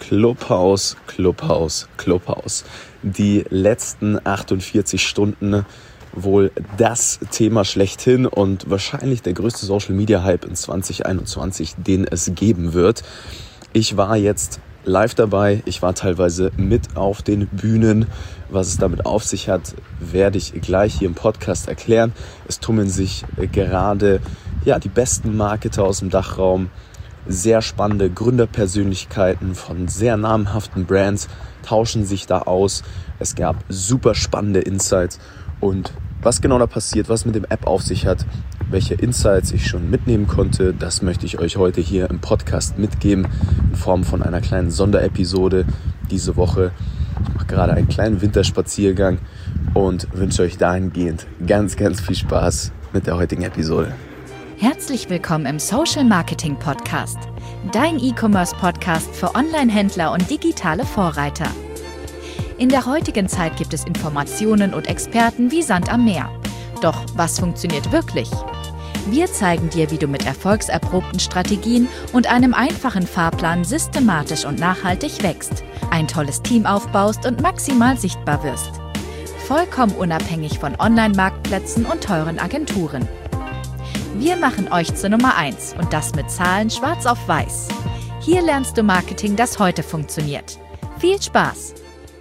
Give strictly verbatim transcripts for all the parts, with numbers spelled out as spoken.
Clubhouse, Clubhouse, Clubhouse. Die letzten achtundvierzig Stunden wohl das Thema schlechthin und wahrscheinlich der größte Social-Media-Hype in zwanzig einundzwanzig, den es geben wird. Ich war jetzt live dabei, ich war teilweise mit auf den Bühnen. Was es damit auf sich hat, werde ich gleich hier im Podcast erklären. Es tummeln sich gerade ja, die besten Marketer aus dem Dachraum, sehr spannende Gründerpersönlichkeiten von sehr namhaften Brands tauschen sich da aus. Es gab super spannende Insights und was genau da passiert, was mit dem App auf sich hat, welche Insights ich schon mitnehmen konnte, das möchte ich euch heute hier im Podcast mitgeben in Form von einer kleinen Sonderepisode diese Woche. Ich mache gerade einen kleinen Winterspaziergang und wünsche euch dahingehend ganz, ganz viel Spaß mit der heutigen Episode. Herzlich willkommen im Social Marketing Podcast, dein E-Commerce-Podcast für Online-Händler und digitale Vorreiter. In der heutigen Zeit gibt es Informationen und Experten wie Sand am Meer. Doch was funktioniert wirklich? Wir zeigen dir, wie du mit erfolgserprobten Strategien und einem einfachen Fahrplan systematisch und nachhaltig wächst, ein tolles Team aufbaust und maximal sichtbar wirst. Vollkommen unabhängig von Online-Marktplätzen und teuren Agenturen. Wir machen euch zur Nummer eins und das mit Zahlen schwarz auf weiß. Hier lernst du Marketing, das heute funktioniert. Viel Spaß!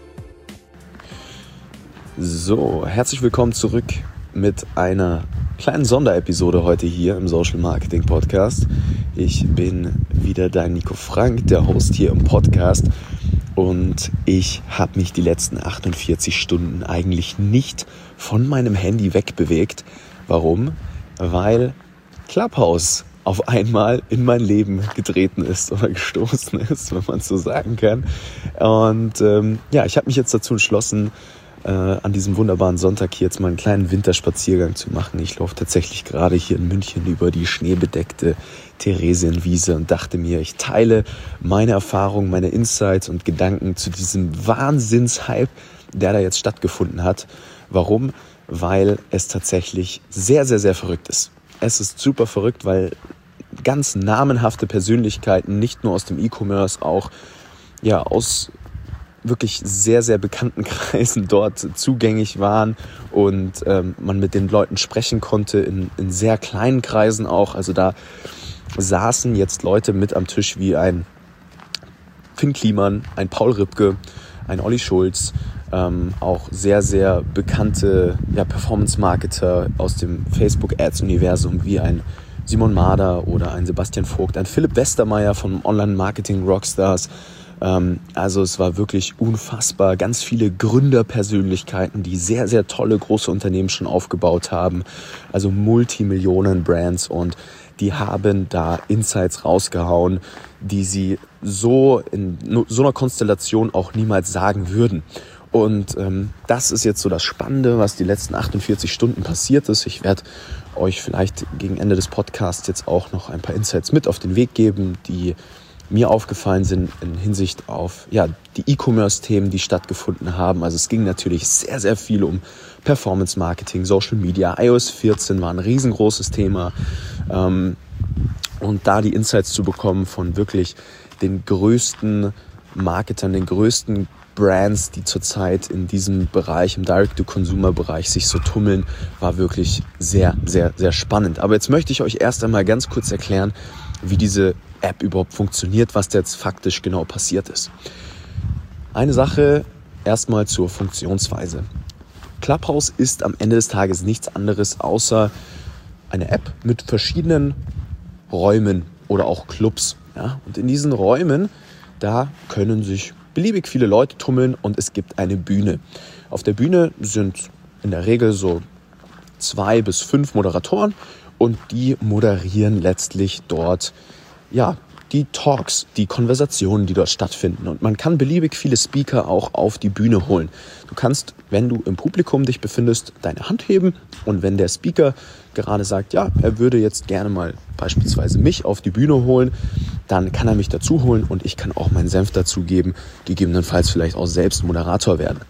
So, herzlich willkommen zurück mit einer kleinen Sonderepisode heute hier im Social Marketing Podcast. Ich bin wieder dein Nico Frank, der Host hier im Podcast, und ich habe mich die letzten achtundvierzig Stunden eigentlich nicht von meinem Handy wegbewegt. Warum? Weil Clubhouse auf einmal in mein Leben getreten ist oder gestoßen ist, wenn man es so sagen kann. Und ähm, ja, ich habe mich jetzt dazu entschlossen, äh, an diesem wunderbaren Sonntag hier jetzt mal einen kleinen Winterspaziergang zu machen. Ich laufe tatsächlich gerade hier in München über die schneebedeckte Theresienwiese und dachte mir, ich teile meine Erfahrungen, meine Insights und Gedanken zu diesem Wahnsinnshype, der da jetzt stattgefunden hat. Warum? Weil es tatsächlich sehr, sehr, sehr verrückt ist. Es ist super verrückt, weil ganz namenhafte Persönlichkeiten, nicht nur aus dem E-Commerce, auch ja aus wirklich sehr, sehr bekannten Kreisen dort zugänglich waren und ähm, man mit den Leuten sprechen konnte, in, in sehr kleinen Kreisen auch. Also da saßen jetzt Leute mit am Tisch wie ein Finn Kliman, ein Paul Ripke, ein Olli Schulz, ähm, auch sehr, sehr bekannte ja, Performance-Marketer aus dem Facebook-Ads-Universum wie ein Simon Mader oder ein Sebastian Vogt, ein Philipp Westermeier von Online-Marketing-Rockstars. Ähm, also es war wirklich unfassbar. Ganz viele Gründerpersönlichkeiten, die sehr, sehr tolle große Unternehmen schon aufgebaut haben. Also Multimillionen-Brands, und die haben da Insights rausgehauen, die sie so in so einer Konstellation auch niemals sagen würden. Und ähm, das ist jetzt so das Spannende, was die letzten achtundvierzig Stunden passiert ist. Ich werde euch vielleicht gegen Ende des Podcasts jetzt auch noch ein paar Insights mit auf den Weg geben, die mir aufgefallen sind in Hinsicht auf ja die E-Commerce-Themen, die stattgefunden haben. Also es ging natürlich sehr, sehr viel um Performance-Marketing, Social Media. i O S vierzehn war ein riesengroßes Thema. Ähm, und da die Insights zu bekommen von wirklich den größten Marketern, den größten Brands, die zurzeit in diesem Bereich, im Direct-to-Consumer-Bereich sich so tummeln, war wirklich sehr, sehr, sehr spannend. Aber jetzt möchte ich euch erst einmal ganz kurz erklären, wie diese App überhaupt funktioniert, was da jetzt faktisch genau passiert ist. Eine Sache erstmal zur Funktionsweise. Clubhouse ist am Ende des Tages nichts anderes außer eine App mit verschiedenen Räumen oder auch Clubs. Ja? Und in diesen Räumen, da können sich beliebig viele Leute tummeln und es gibt eine Bühne. Auf der Bühne sind in der Regel so zwei bis fünf Moderatoren und die moderieren letztlich dort ja, die Talks, die Konversationen, die dort stattfinden. Und man kann beliebig viele Speaker auch auf die Bühne holen. Du kannst, wenn du im Publikum dich befindest, deine Hand heben, und wenn der Speaker gerade sagt, ja, er würde jetzt gerne mal beispielsweise mich auf die Bühne holen, dann kann er mich dazu holen und ich kann auch meinen Senf dazugeben, gegebenenfalls vielleicht auch selbst Moderator werden.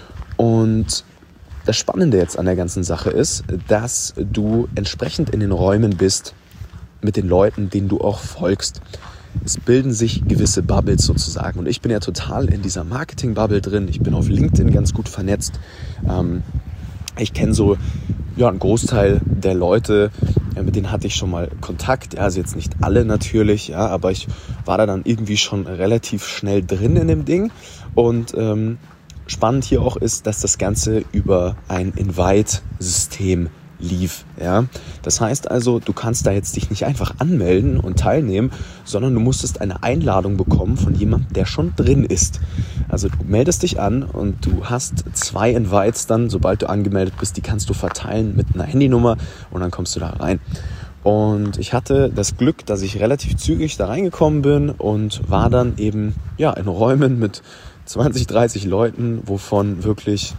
Und das Spannende jetzt an der ganzen Sache ist, dass du entsprechend in den Räumen bist mit den Leuten, denen du auch folgst. es bilden sich gewisse Bubbles sozusagen. Und ich bin ja total in dieser Marketing-Bubble drin. Ich bin auf LinkedIn ganz gut vernetzt. Ähm, ich kenne so ja, einen Großteil der Leute, äh, mit denen hatte ich schon mal Kontakt. Ja, also jetzt nicht alle natürlich, ja, aber ich war da dann irgendwie schon relativ schnell drin in dem Ding. Und ähm, spannend hier auch ist, dass das Ganze über ein Invite-System lief. Ja? Das heißt also, du kannst da jetzt dich nicht einfach anmelden und teilnehmen, sondern du musstest eine Einladung bekommen von jemandem, der schon drin ist. Also du meldest dich an und du hast zwei Invites dann, sobald du angemeldet bist, die kannst du verteilen mit einer Handynummer und dann kommst du da rein. Und ich hatte das Glück, dass ich relativ zügig da reingekommen bin und war dann eben ja in Räumen mit zwanzig, dreißig Leuten, wovon wirklich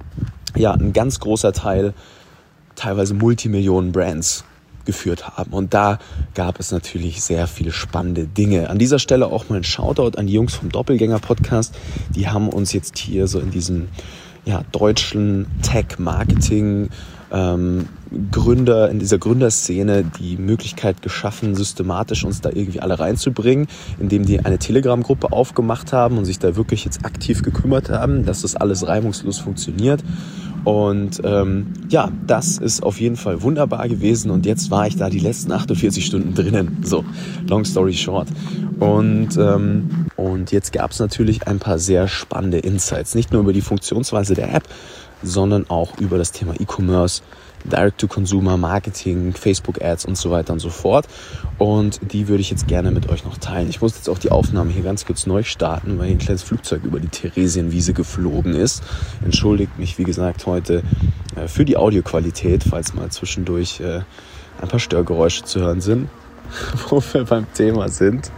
ja ein ganz großer Teil teilweise Multimillionen-Brands geführt haben. Und da gab es natürlich sehr viele spannende Dinge. An dieser Stelle auch mal ein Shoutout an die Jungs vom Doppelgänger-Podcast. Die haben uns jetzt hier so in diesem ja, deutschen Tech-Marketing ähm, Gründer, in dieser Gründerszene die Möglichkeit geschaffen, systematisch uns da irgendwie alle reinzubringen, indem die eine Telegram-Gruppe aufgemacht haben und sich da wirklich jetzt aktiv gekümmert haben, dass das alles reibungslos funktioniert. Und ähm, ja, das ist auf jeden Fall wunderbar gewesen und jetzt war ich da die letzten achtundvierzig Stunden drinnen. So, long story short. Und, ähm, und jetzt gab es natürlich ein paar sehr spannende Insights, nicht nur über die Funktionsweise der App, sondern auch über das Thema E-Commerce, Direct-to-Consumer, Marketing, Facebook-Ads und so weiter und so fort. Und die würde ich jetzt gerne mit euch noch teilen. Ich muss jetzt auch die Aufnahme hier ganz kurz neu starten, weil hier ein kleines Flugzeug über die Theresienwiese geflogen ist. Entschuldigt mich, wie gesagt, heute äh, für die Audioqualität, falls mal zwischendurch äh, ein paar Störgeräusche zu hören sind, wo wir beim Thema sind.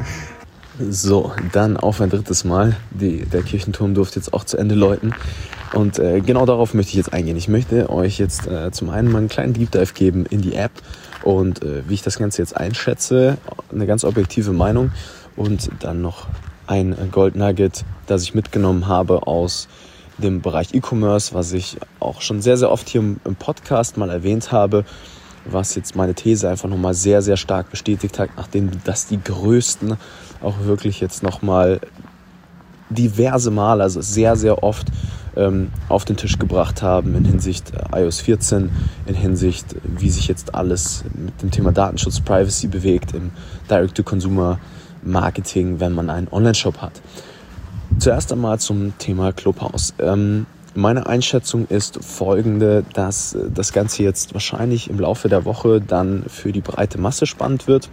So, dann auf ein drittes Mal. Die, der Kirchenturm durfte jetzt auch zu Ende läuten. Und äh, genau darauf möchte ich jetzt eingehen. Ich möchte euch jetzt äh, zum einen mal einen kleinen Deep Dive geben in die App und äh, wie ich das Ganze jetzt einschätze, eine ganz objektive Meinung und dann noch ein Gold Nugget, das ich mitgenommen habe aus dem Bereich E-Commerce, was ich auch schon sehr, sehr oft hier im, im Podcast mal erwähnt habe, was jetzt meine These einfach nochmal sehr, sehr stark bestätigt hat, nachdem das die Größten auch wirklich jetzt nochmal diverse Male, also sehr, sehr oft ähm, auf den Tisch gebracht haben in Hinsicht äh, i O S vierzehn, in Hinsicht, wie sich jetzt alles mit dem Thema Datenschutz, Privacy bewegt im Direct-to-Consumer-Marketing, wenn man einen Online-Shop hat. Zuerst einmal zum Thema Clubhouse. Ähm, meine Einschätzung ist folgende, dass das Ganze jetzt wahrscheinlich im Laufe der Woche dann für die breite Masse spannend wird.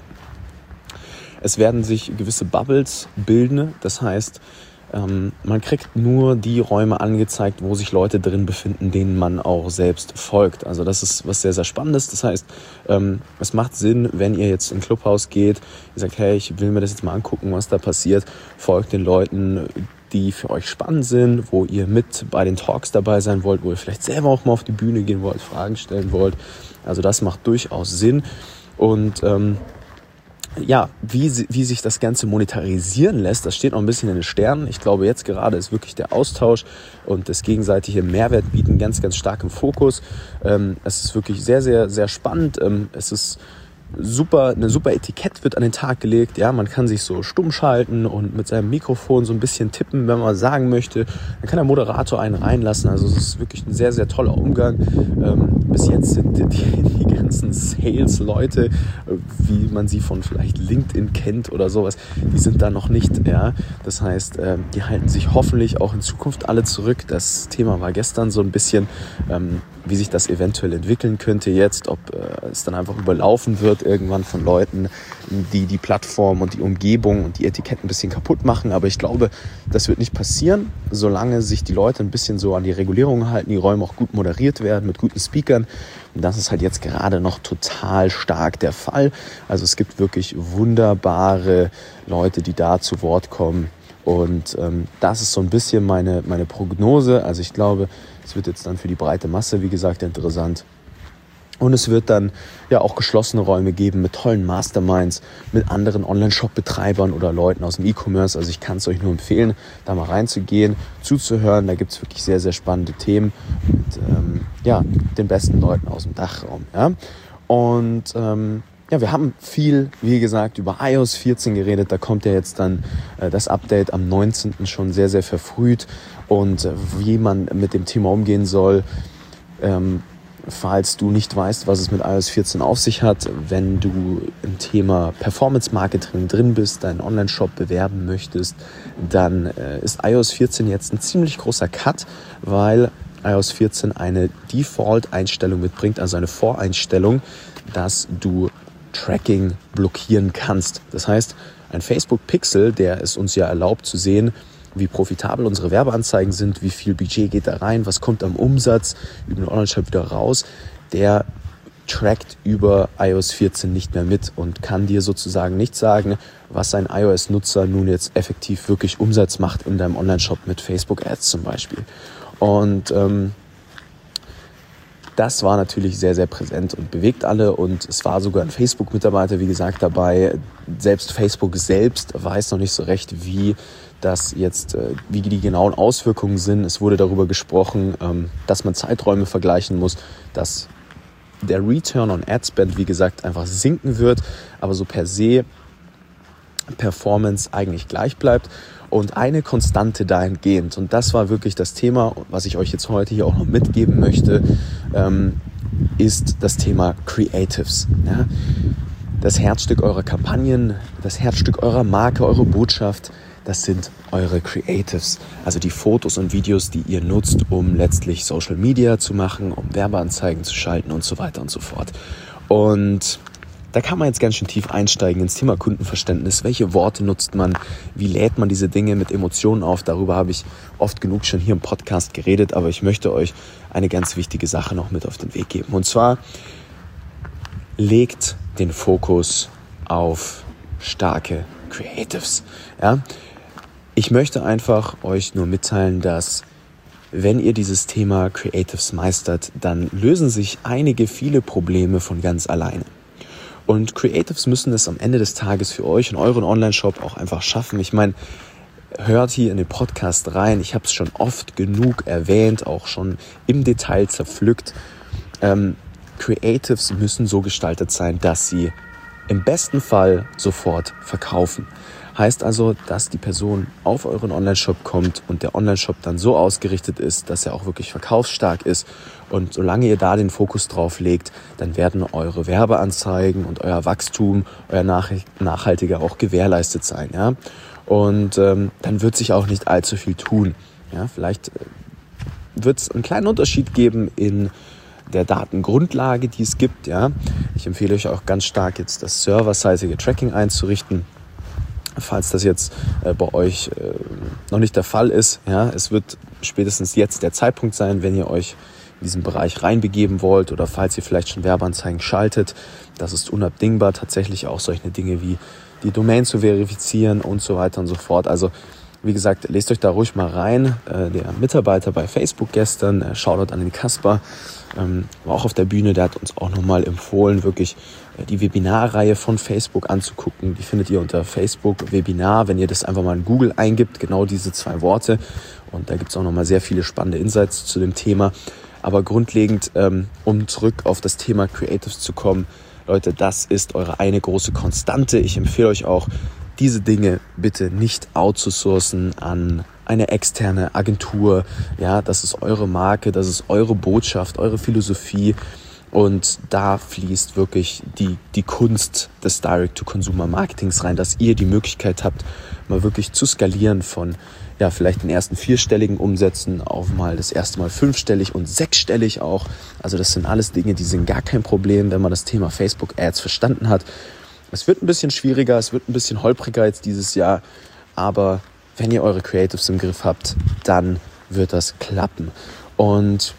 Es werden sich gewisse Bubbles bilden, das heißt, ähm, man kriegt nur die Räume angezeigt, wo sich Leute drin befinden, denen man auch selbst folgt. Also das ist was sehr, sehr Spannendes. Das heißt, ähm, es macht Sinn, wenn ihr jetzt in Clubhouse geht, ihr sagt, hey, ich will mir das jetzt mal angucken, was da passiert, folgt den Leuten, die für euch spannend sind, wo ihr mit bei den Talks dabei sein wollt, wo ihr vielleicht selber auch mal auf die Bühne gehen wollt, Fragen stellen wollt. Also das macht durchaus Sinn. Und ähm, ja, wie, wie sich das Ganze monetarisieren lässt, das steht noch ein bisschen in den Sternen. Ich glaube, jetzt gerade ist wirklich der Austausch und das gegenseitige Mehrwert bieten ganz, ganz stark im Fokus. Ähm, es ist wirklich sehr, sehr, sehr spannend. Ähm, es ist super, eine super Etikett wird an den Tag gelegt. Ja, man kann sich so stumm schalten und mit seinem Mikrofon so ein bisschen tippen, wenn man sagen möchte. Dann kann der Moderator einen reinlassen. Also es ist wirklich ein sehr, sehr toller Umgang. Ähm, bis jetzt sind die, die ganzen Sales-Leute, wie man sie von vielleicht LinkedIn kennt oder sowas, die sind da noch nicht. Ja, das heißt, ähm, die halten sich hoffentlich auch in Zukunft alle zurück. Das Thema war gestern so ein bisschen, ähm, wie sich das eventuell entwickeln könnte jetzt, ob äh, es dann einfach überlaufen wird irgendwann von Leuten, die die Plattform und die Umgebung und die Etiketten ein bisschen kaputt machen. Aber ich glaube, das wird nicht passieren, solange sich die Leute ein bisschen so an die Regulierungen halten, die Räume auch gut moderiert werden mit guten Speakern. Und das ist halt jetzt gerade noch total stark der Fall. Also es gibt wirklich wunderbare Leute, die da zu Wort kommen. Und ähm, das ist so ein bisschen meine, meine Prognose. Also ich glaube, es wird jetzt dann für die breite Masse, wie gesagt, interessant. Und es wird dann ja auch geschlossene Räume geben mit tollen Masterminds, mit anderen Online-Shop-Betreibern oder Leuten aus dem E-Commerce. Also ich kann es euch nur empfehlen, da mal reinzugehen, zuzuhören. Da gibt es wirklich sehr, sehr spannende Themen mit ähm, ja, den besten Leuten aus dem Dachraum. Ja? Und ähm, ja, wir haben viel, wie gesagt, über i O S vierzehn geredet. Da kommt ja jetzt dann äh, das Update am neunzehnten schon sehr, sehr verfrüht. Und äh, wie man mit dem Thema umgehen soll, ähm, falls du nicht weißt, was es mit i O S vierzehn auf sich hat, wenn du im Thema Performance Marketing drin bist, deinen Online-Shop bewerben möchtest, dann äh, ist i O S vierzehn jetzt ein ziemlich großer Cut, weil i O S vierzehn eine Default-Einstellung mitbringt, also eine Voreinstellung, dass du Tracking blockieren kannst. Das heißt, ein Facebook-Pixel, der es uns ja erlaubt zu sehen, wie profitabel unsere Werbeanzeigen sind, wie viel Budget geht da rein, was kommt am Umsatz über den Online-Shop wieder raus, der trackt über i O S vierzehn nicht mehr mit und kann dir sozusagen nicht sagen, was ein iOS-Nutzer nun jetzt effektiv wirklich Umsatz macht in deinem Online-Shop mit Facebook-Ads zum Beispiel. Und ähm, das war natürlich sehr, sehr präsent und bewegt alle und es war sogar ein Facebook-Mitarbeiter, wie gesagt, dabei. Selbst Facebook selbst weiß noch nicht so recht, wie das jetzt, wie die genauen Auswirkungen sind. Es wurde darüber gesprochen, dass man Zeiträume vergleichen muss, dass der Return on Ad Spend, wie gesagt, einfach sinken wird, aber so per se Performance eigentlich gleich bleibt. Und eine Konstante dahingehend, und das war wirklich das Thema, was ich euch jetzt heute hier auch noch mitgeben möchte, ähm, ist das Thema Creatives. Ja? Das Herzstück eurer Kampagnen, das Herzstück eurer Marke, eure Botschaft, das sind eure Creatives. Also die Fotos und Videos, die ihr nutzt, um letztlich Social Media zu machen, um Werbeanzeigen zu schalten und so weiter und so fort. Und da kann man jetzt ganz schön tief einsteigen ins Thema Kundenverständnis. Welche Worte nutzt man? Wie lädt man diese Dinge mit Emotionen auf? Darüber habe ich oft genug schon hier im Podcast geredet, aber ich möchte euch eine ganz wichtige Sache noch mit auf den Weg geben. Und zwar legt den Fokus auf starke Creatives. Ja? Ich möchte einfach euch nur mitteilen, dass wenn ihr dieses Thema Creatives meistert, dann lösen sich einige, viele Probleme von ganz alleine. Und Creatives müssen es am Ende des Tages für euch und euren Online-Shop auch einfach schaffen. Ich meine, hört hier in den Podcast rein. Ich habe es schon oft genug erwähnt, auch schon im Detail zerpflückt. Ähm, Creatives müssen so gestaltet sein, dass sie im besten Fall sofort verkaufen. Heißt also, dass die Person auf euren Online-Shop kommt und der Online-Shop dann so ausgerichtet ist, dass er auch wirklich verkaufsstark ist. Und solange ihr da den Fokus drauf legt, dann werden eure Werbeanzeigen und euer Wachstum, euer nach- nachhaltiger auch gewährleistet sein. Ja? Und ähm, dann wird sich auch nicht allzu viel tun. Ja? Vielleicht äh, wird es einen kleinen Unterschied geben in der Datengrundlage, die es gibt. Ja? Ich empfehle euch auch ganz stark jetzt das serverseitige Tracking einzurichten. Falls das jetzt äh, bei euch äh, noch nicht der Fall ist, ja, es wird spätestens jetzt der Zeitpunkt sein, wenn ihr euch in diesen Bereich reinbegeben wollt oder falls ihr vielleicht schon Werbeanzeigen schaltet. Das ist unabdingbar, tatsächlich auch solche Dinge wie die Domain zu verifizieren und so weiter und so fort. Also wie gesagt, lest euch da ruhig mal rein. Äh, der Mitarbeiter bei Facebook gestern, äh, Shoutout an den Kasper, ähm, war auch auf der Bühne, der hat uns auch nochmal empfohlen, wirklich äh, die Webinarreihe von Facebook anzugucken. Die findet ihr unter Facebook Webinar, wenn ihr das einfach mal in Google eingibt, genau diese zwei Worte. Und da gibt es auch nochmal sehr viele spannende Insights zu dem Thema. Aber grundlegend, ähm, um zurück auf das Thema Creatives zu kommen, Leute, das ist eure eine große Konstante. Ich empfehle euch auch, diese Dinge bitte nicht outzusourcen an eine externe Agentur. Ja, das ist eure Marke, das ist eure Botschaft, eure Philosophie. Und da fließt wirklich die, die Kunst des Direct-to-Consumer-Marketings rein, dass ihr die Möglichkeit habt, mal wirklich zu skalieren von ja vielleicht den ersten vierstelligen Umsätzen auf mal das erste Mal fünfstellig und sechsstellig auch. Also das sind alles Dinge, die sind gar kein Problem, wenn man das Thema Facebook-Ads verstanden hat. Es wird ein bisschen schwieriger, es wird ein bisschen holpriger jetzt dieses Jahr, aber wenn ihr eure Creatives im Griff habt, dann wird das klappen. Und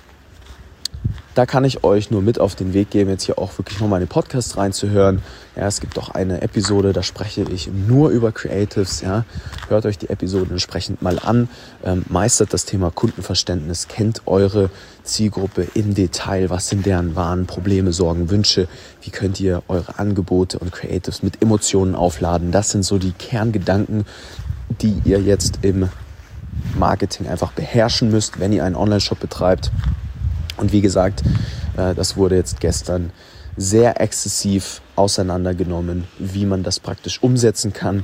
da kann ich euch nur mit auf den Weg geben, jetzt hier auch wirklich nochmal in den Podcast reinzuhören. Ja, es gibt auch eine Episode, da spreche ich nur über Creatives. Ja. Hört euch die Episode entsprechend mal an, ähm, meistert das Thema Kundenverständnis, kennt eure Zielgruppe im Detail, was sind deren Waren, Probleme, Sorgen, Wünsche, wie könnt ihr eure Angebote und Creatives mit Emotionen aufladen. Das sind so die Kerngedanken, die ihr jetzt im Marketing einfach beherrschen müsst, wenn ihr einen Online-Shop betreibt. Und wie gesagt, das wurde jetzt gestern sehr exzessiv auseinandergenommen, wie man das praktisch umsetzen kann.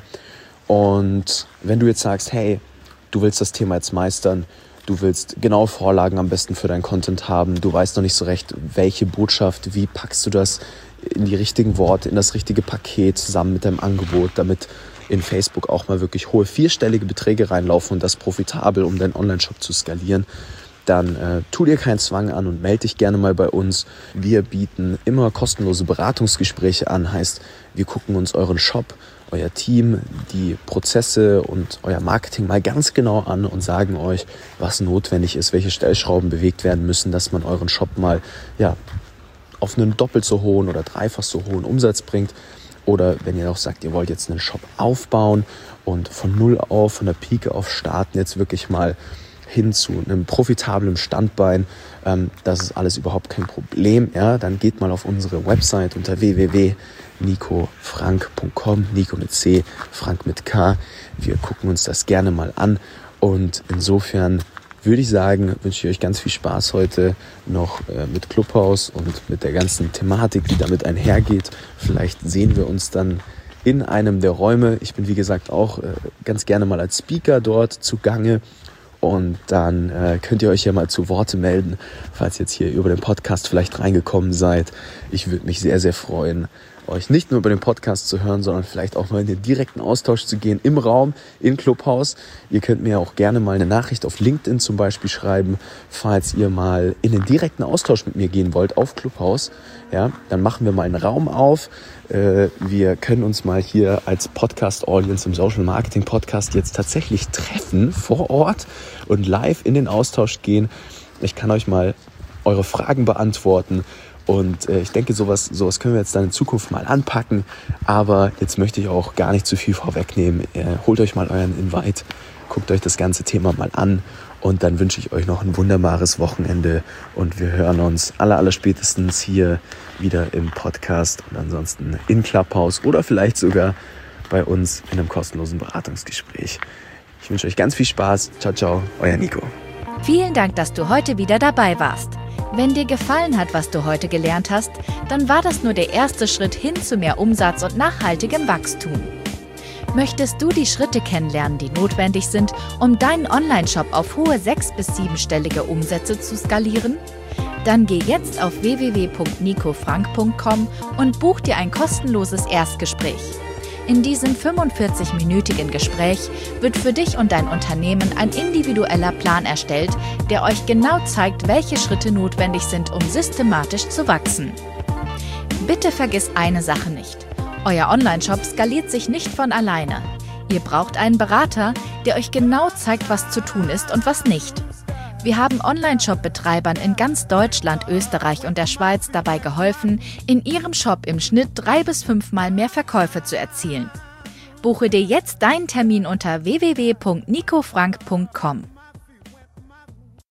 Und wenn du jetzt sagst, hey, du willst das Thema jetzt meistern, du willst genaue Vorlagen am besten für deinen Content haben, du weißt noch nicht so recht, welche Botschaft, wie packst du das in die richtigen Worte, in das richtige Paket zusammen mit deinem Angebot, damit in Facebook auch mal wirklich hohe vierstellige Beträge reinlaufen und das profitabel, um deinen Online-Shop zu skalieren, dann äh, tu dir keinen Zwang an und melde dich gerne mal bei uns. Wir bieten immer kostenlose Beratungsgespräche an, heißt, wir gucken uns euren Shop, euer Team, die Prozesse und euer Marketing mal ganz genau an und sagen euch, was notwendig ist, welche Stellschrauben bewegt werden müssen, dass man euren Shop mal ja, auf einen doppelt so hohen oder dreifach so hohen Umsatz bringt. Oder wenn ihr auch sagt, ihr wollt jetzt einen Shop aufbauen und von null auf, von der Pike auf starten, jetzt wirklich mal hin zu einem profitablen Standbein, ähm, das ist alles überhaupt kein Problem. Ja? Dann geht mal auf unsere Website unter w w w punkt nico frank punkt com, Nico mit C, Frank mit K. Wir gucken uns das gerne mal an und insofern würde ich sagen, wünsche ich euch ganz viel Spaß heute noch äh, mit Clubhouse und mit der ganzen Thematik, die damit einhergeht. Vielleicht sehen wir uns dann in einem der Räume. Ich bin wie gesagt auch äh, ganz gerne mal als Speaker dort zugange. Und dann äh, könnt ihr euch ja mal zu Worte melden, falls ihr jetzt hier über den Podcast vielleicht reingekommen seid. Ich würde mich sehr, sehr freuen, euch nicht nur über den Podcast zu hören, sondern vielleicht auch mal in den direkten Austausch zu gehen im Raum, in Clubhouse. Ihr könnt mir auch gerne mal eine Nachricht auf LinkedIn zum Beispiel schreiben, falls ihr mal in den direkten Austausch mit mir gehen wollt auf Clubhouse. Ja, dann machen wir mal einen Raum auf. Äh, wir können uns mal hier als Podcast-Audience im Social Marketing Podcast jetzt tatsächlich treffen vor Ort und live in den Austausch gehen. Ich kann euch mal eure Fragen beantworten. Und äh, ich denke, sowas, sowas können wir jetzt dann in Zukunft mal anpacken. Aber jetzt möchte ich auch gar nicht zu viel vorwegnehmen. Äh, holt euch mal euren Invite, guckt euch das ganze Thema mal an. Und dann wünsche ich euch noch ein wunderbares Wochenende. Und wir hören uns aller, aller spätestens hier wieder im Podcast und ansonsten in Clubhouse oder vielleicht sogar bei uns in einem kostenlosen Beratungsgespräch. Ich wünsche euch ganz viel Spaß. Ciao, ciao, euer Nico. Vielen Dank, dass du heute wieder dabei warst. Wenn dir gefallen hat, was du heute gelernt hast, dann war das nur der erste Schritt hin zu mehr Umsatz und nachhaltigem Wachstum. Möchtest du die Schritte kennenlernen, die notwendig sind, um deinen Online-Shop auf hohe sechs- bis siebenstellige Umsätze zu skalieren? Dann geh jetzt auf w w w punkt nico frank punkt com und buch dir ein kostenloses Erstgespräch. In diesem fünfundvierzig-minütigen Gespräch wird für dich und dein Unternehmen ein individueller Plan erstellt, der euch genau zeigt, welche Schritte notwendig sind, um systematisch zu wachsen. Bitte vergiss eine Sache nicht. Euer Online-Shop skaliert sich nicht von alleine. Ihr braucht einen Berater, der euch genau zeigt, was zu tun ist und was nicht. Wir haben Online-Shop-Betreibern in ganz Deutschland, Österreich und der Schweiz dabei geholfen, in ihrem Shop im Schnitt drei bis fünfmal mehr Verkäufe zu erzielen. Buche dir jetzt deinen Termin unter w w w punkt nico frank punkt com.